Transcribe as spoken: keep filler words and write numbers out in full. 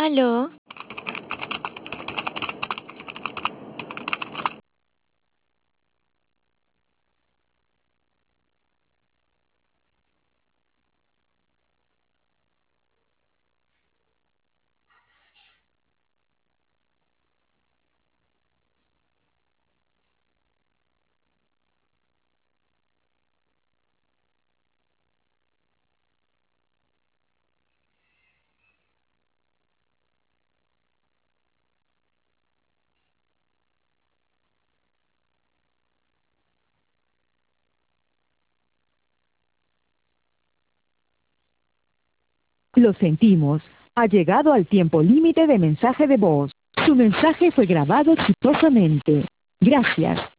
¿Aló? Lo sentimos. Ha llegado al tiempo límite de mensaje de voz. Su mensaje fue grabado exitosamente. Gracias.